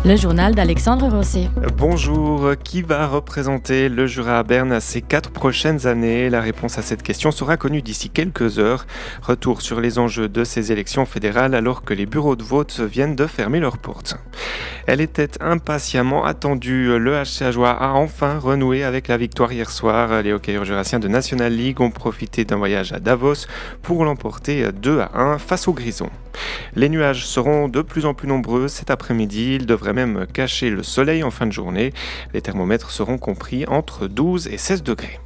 Le journal d'Alexandre Rosset. Bonjour, qui va représenter le Jura à Berne ces 4 prochaines années? La réponse à cette question sera connue d'ici quelques heures. Retour sur les enjeux de ces élections fédérales alors que les bureaux de vote viennent de fermer leurs portes. Elle était impatiemment attendue. Le HC Ajoie a enfin renoué avec la victoire hier soir. Les hockeyeurs jurassiens de National League ont profité d'un voyage à Davos pour l'emporter 2-1 face aux Grisons. Les nuages seront de plus en plus nombreux cet après-midi. Ils devraient même cacher le soleil en fin de journée. Les thermomètres seront compris entre 12 et 16 degrés.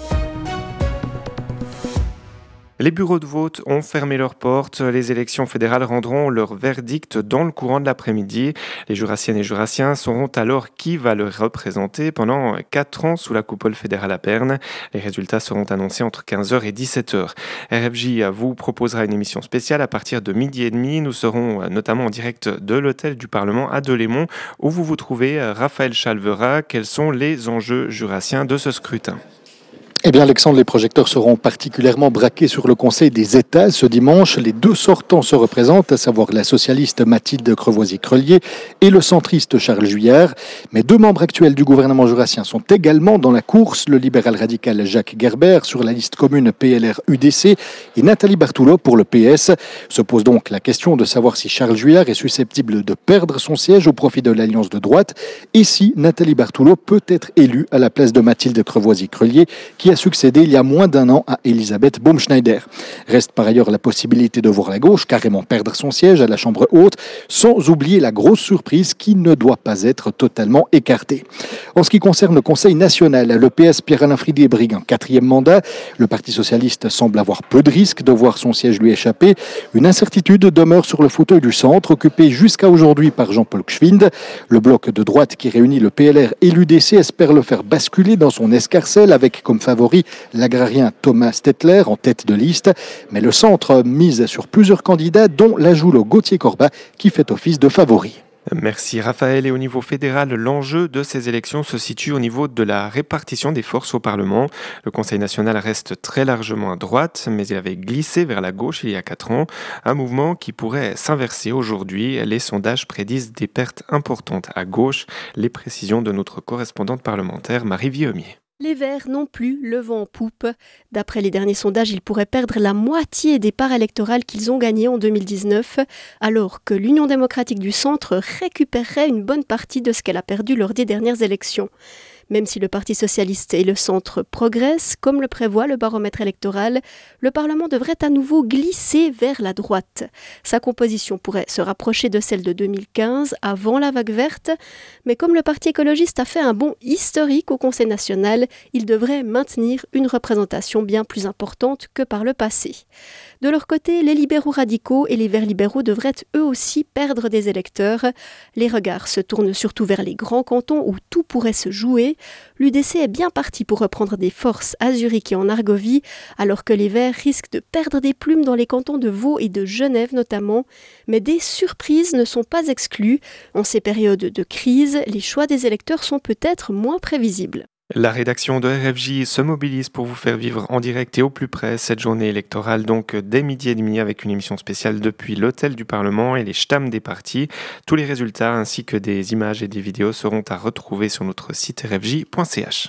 Les bureaux de vote ont fermé leurs portes. Les élections fédérales rendront leur verdict dans le courant de l'après-midi. Les jurassiennes et jurassiens sauront alors qui va le représenter pendant 4 ans sous la coupole fédérale à Berne. Les résultats seront annoncés entre 15h et 17h. RFJ vous proposera une émission spéciale à partir de 12h30. Nous serons notamment en direct de l'hôtel du Parlement à Delémont où vous vous trouvez. Raphaël Chalvera, quels sont les enjeux jurassiens de ce scrutin ? Eh bien, Alexandre, les projecteurs seront particulièrement braqués sur le Conseil des États. Ce dimanche, les 2 sortants se représentent, à savoir la socialiste Mathilde Crevoisier-Crelier et le centriste Charles Juillard. Mais 2 membres actuels du gouvernement jurassien sont également dans la course. Le libéral radical Jacques Gerber sur la liste commune PLR-UDC et Nathalie Bartoulot pour le PS. Se pose donc la question de savoir si Charles Juillard est susceptible de perdre son siège au profit de l'Alliance de droite et si Nathalie Bartoulot peut être élue à la place de Mathilde Crevoisier-Crelier qui a succédé il y a moins d'1 an à Elisabeth Baumschneider. Reste par ailleurs la possibilité de voir la gauche carrément perdre son siège à la Chambre haute, sans oublier la grosse surprise qui ne doit pas être totalement écartée. En ce qui concerne le Conseil national, le PS Pierre-Alain Fridier brigue un 4e mandat. Le Parti socialiste semble avoir peu de risques de voir son siège lui échapper. Une incertitude demeure sur le fauteuil du centre, occupé jusqu'à aujourd'hui par Jean-Paul Gschwind. Le bloc de droite qui réunit le PLR et l'UDC espère le faire basculer dans son escarcelle avec comme favori l'agrarien Thomas Stettler en tête de liste. Mais le centre mise sur plusieurs candidats, dont l'Ajoulo Gauthier Corbat qui fait office de favori. Merci Raphaël. Et au niveau fédéral, l'enjeu de ces élections se situe au niveau de la répartition des forces au Parlement. Le Conseil national reste très largement à droite, mais il avait glissé vers la gauche il y a 4 ans. Un mouvement qui pourrait s'inverser aujourd'hui. Les sondages prédisent des pertes importantes à gauche. Les précisions de notre correspondante parlementaire Marie Vieumier. Les Verts non plus le vent en poupe. D'après les derniers sondages, ils pourraient perdre la moitié des parts électorales qu'ils ont gagnées en 2019, alors que l'Union démocratique du centre récupérerait une bonne partie de ce qu'elle a perdu lors des dernières élections. Même si le Parti socialiste et le centre progressent, comme le prévoit le baromètre électoral, le Parlement devrait à nouveau glisser vers la droite. Sa composition pourrait se rapprocher de celle de 2015, avant la vague verte, mais comme le Parti écologiste a fait un bond historique au Conseil national, il devrait maintenir une représentation bien plus importante que par le passé. De leur côté, les libéraux radicaux et les verts libéraux devraient eux aussi perdre des électeurs. Les regards se tournent surtout vers les grands cantons où tout pourrait se jouer. L'UDC est bien parti pour reprendre des forces à Zurich et en Argovie, alors que les Verts risquent de perdre des plumes dans les cantons de Vaud et de Genève notamment. Mais des surprises ne sont pas exclues. En ces périodes de crise, les choix des électeurs sont peut-être moins prévisibles. La rédaction de RFJ se mobilise pour vous faire vivre en direct et au plus près cette journée électorale, donc dès 12h30 avec une émission spéciale depuis l'hôtel du Parlement et les stammes des partis. Tous les résultats ainsi que des images et des vidéos seront à retrouver sur notre site rfj.ch.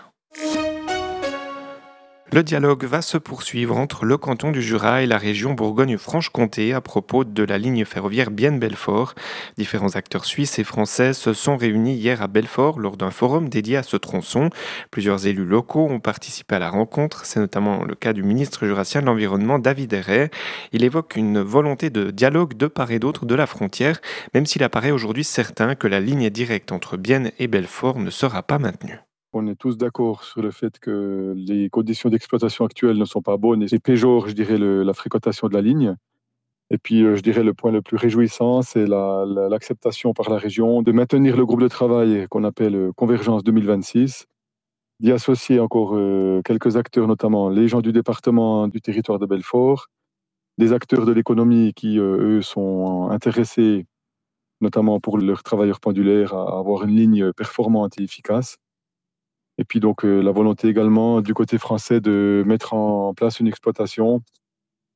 Le dialogue va se poursuivre entre le canton du Jura et la région Bourgogne-Franche-Comté à propos de la ligne ferroviaire Bienne-Belfort. Différents acteurs suisses et français se sont réunis hier à Belfort lors d'un forum dédié à ce tronçon. Plusieurs élus locaux ont participé à la rencontre. C'est notamment le cas du ministre jurassien de l'Environnement, David Herret. Il évoque une volonté de dialogue de part et d'autre de la frontière, même s'il apparaît aujourd'hui certain que la ligne directe entre Bienne et Belfort ne sera pas maintenue. On est tous d'accord sur le fait que les conditions d'exploitation actuelles ne sont pas bonnes et péjorent, je dirais, la fréquentation de la ligne. Et puis, je dirais, le point le plus réjouissant, c'est l'acceptation par la région de maintenir le groupe de travail qu'on appelle Convergence 2026, d'y associer encore quelques acteurs, notamment les gens du département du territoire de Belfort, des acteurs de l'économie qui, eux, sont intéressés, notamment pour leurs travailleurs pendulaires, à avoir une ligne performante et efficace. Et puis donc la volonté également du côté français de mettre en place une exploitation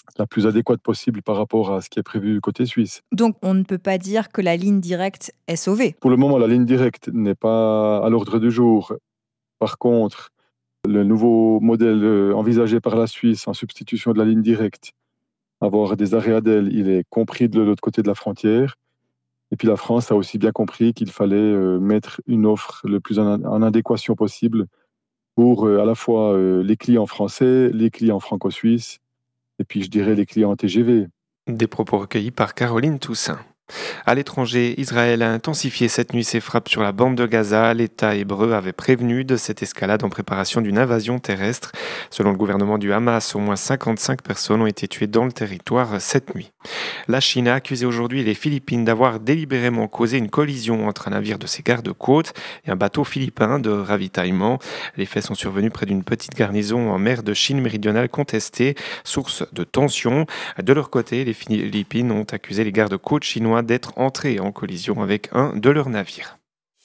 la plus adéquate possible par rapport à ce qui est prévu côté suisse. Donc on ne peut pas dire que la ligne directe est sauvée. Pour le moment, la ligne directe n'est pas à l'ordre du jour. Par contre, le nouveau modèle envisagé par la Suisse en substitution de la ligne directe, avoir des arrêts Adel, il est compris de l'autre côté de la frontière. Et puis la France a aussi bien compris qu'il fallait mettre une offre le plus en adéquation possible pour à la fois les clients français, les clients franco-suisses, et puis je dirais les clients TGV. Des propos recueillis par Caroline Toussaint. À l'étranger, Israël a intensifié cette nuit ses frappes sur la bande de Gaza. L'État hébreu avait prévenu de cette escalade en préparation d'une invasion terrestre. Selon le gouvernement du Hamas, au moins 55 personnes ont été tuées dans le territoire cette nuit. La Chine a accusé aujourd'hui les Philippines d'avoir délibérément causé une collision entre un navire de ses gardes-côtes et un bateau philippin de ravitaillement. Les faits sont survenus près d'une petite garnison en mer de Chine méridionale contestée, source de tensions. De leur côté, les Philippines ont accusé les gardes-côtes chinois d'être entrés en collision avec un de leurs navires.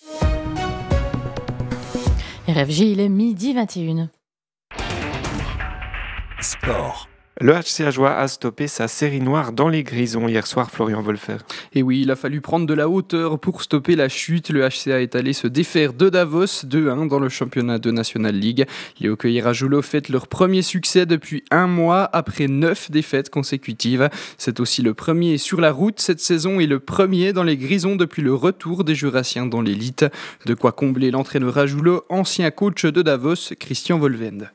RFJ, il est 12h21. Sport. Le HC Ajoie a stoppé sa série noire dans les Grisons hier soir, Florian Wolfer. Et oui, il a fallu prendre de la hauteur pour stopper la chute. Le HCA est allé se défaire de Davos 2-1 dans le championnat de National League. Les Hockeyeurs Ajoulo fêtent leur premier succès depuis un mois après 9 défaites consécutives. C'est aussi le premier sur la route cette saison et le premier dans les Grisons depuis le retour des Jurassiens dans l'élite. De quoi combler l'entraîneur Ajoulo, ancien coach de Davos, Christian Volvend.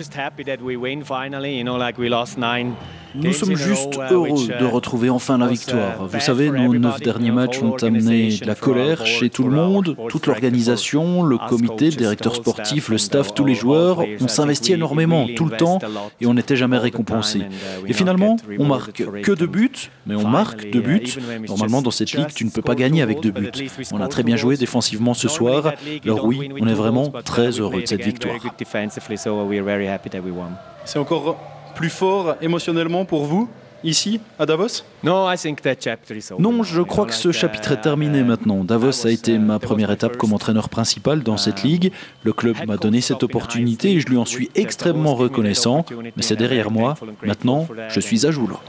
Nous sommes juste heureux de retrouver enfin la victoire. Vous savez, nos 9 derniers matchs ont amené de la colère chez tout le monde, toute l'organisation, le comité, le directeur sportif, le staff, tous les joueurs. On s'investit énormément tout le temps et on n'était jamais récompensé. Et finalement, on marque que 2 buts, mais on marque 2 buts. Normalement, dans cette ligue, tu ne peux pas gagner avec 2 buts. On a très bien joué défensivement ce soir. Alors oui, on est vraiment très heureux de cette victoire. C'est encore plus fort émotionnellement pour vous, ici, à Davos ? Non, je crois que ce chapitre est terminé maintenant. Davos a été ma première étape comme entraîneur principal dans cette ligue. Le club m'a donné cette opportunité et je lui en suis extrêmement reconnaissant. Mais c'est derrière moi. Maintenant, je suis à Ajoulo.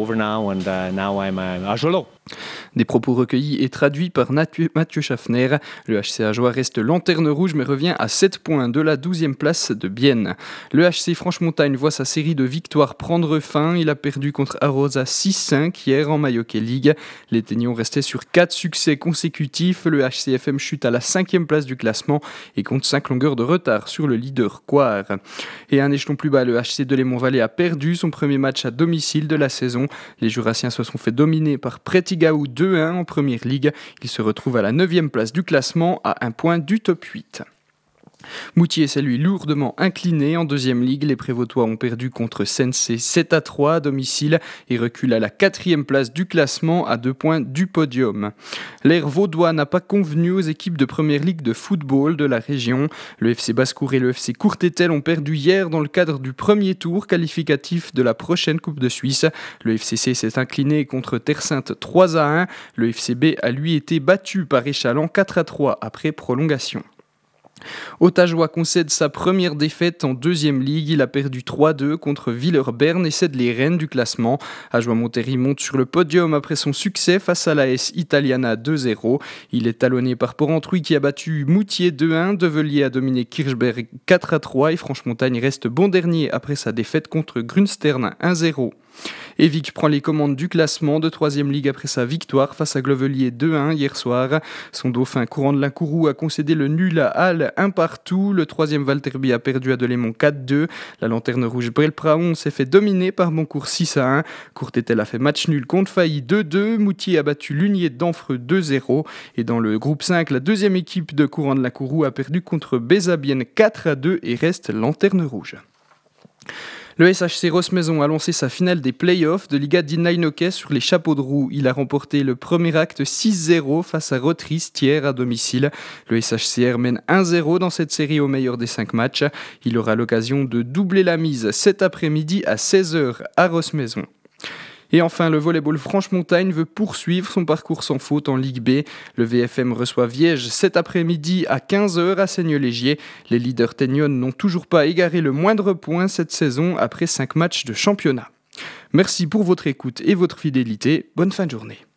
Des propos recueillis et traduits par Mathieu Schaffner. Le HC Ajoie reste lanterne rouge mais revient à 7 points de la 12e place de Bienne. Le HC Franche-Montagne voit sa série de victoires prendre fin. Il a perdu contre Arosa 6-5 hier en Mayoké League. Les Ténions restaient sur 4 succès consécutifs. Le HCFM chute à la 5e place du classement et compte 5 longueurs de retard sur le leader Coire. Et un échelon plus bas, le HC de Lémont-Vallée a perdu son premier match à domicile de la saison. Les Jurassiens se sont fait dominer par Prétigaou 2-1 en première ligue. Ils se retrouvent à la 9e place du classement à 1 point du top 8. Moutier s'est lui lourdement incliné en deuxième ligue. Les Prévôtois ont perdu contre Sensé 7-3 à domicile et reculent à la 4e place du classement à 2 points du podium. L'air vaudois n'a pas convenu aux équipes de première ligue de football de la région. Le FC Basse-Cour et le FC Courtétel ont perdu hier dans le cadre du premier tour qualificatif de la prochaine Coupe de Suisse. Le FCC s'est incliné contre Terre-Sainte 3-1. Le FCB a lui été battu par Échalon 4-3 après prolongation. Otajoie concède sa première défaite en deuxième ligue. Il a perdu 3-2 contre Villeurbanne et cède les rênes du classement. Ajoie-Montéry monte sur le podium après son succès face à l'AS Italiana 2-0. Il est talonné par Porrentruy qui a battu Moutier 2-1. Develier a dominé Kirchberg 4-3 et Franche-Montagne reste bon dernier après sa défaite contre Grunstern 1-0. Evic prend les commandes du classement de 3e ligue après sa victoire face à Glovelier 2-1 hier soir. Son dauphin Courant de l'Incourou a concédé le nul à Halle 1-1. Le 3e Valterby a perdu à Delémont 4-2. La lanterne rouge Brel-Praon s'est fait dominer par Boncourt 6-1. Courtétel a fait match nul contre Failly 2-2. Moutier a battu Lunier d'Anfreux 2-0. Et dans le groupe 5, la 2e équipe de Courant de l'Incourou a perdu contre Bézabienne 4-2 et reste lanterne rouge. Le SHC Rossmaison a lancé sa finale des playoffs de Liga d'Inline Hockey sur les chapeaux de roue. Il a remporté le premier acte 6-0 face à Rotris hier à domicile. Le SHCR mène 1-0 dans cette série au meilleur des 5 matchs. Il aura l'occasion de doubler la mise cet après-midi à 16h à Rossmaison. Et enfin, le volleyball Franche-Montagne veut poursuivre son parcours sans faute en Ligue B. Le VFM reçoit Viège cet après-midi à 15h à Seigneux-Légier. Les leaders Ténion n'ont toujours pas égaré le moindre point cette saison après 5 matchs de championnat. Merci pour votre écoute et votre fidélité. Bonne fin de journée.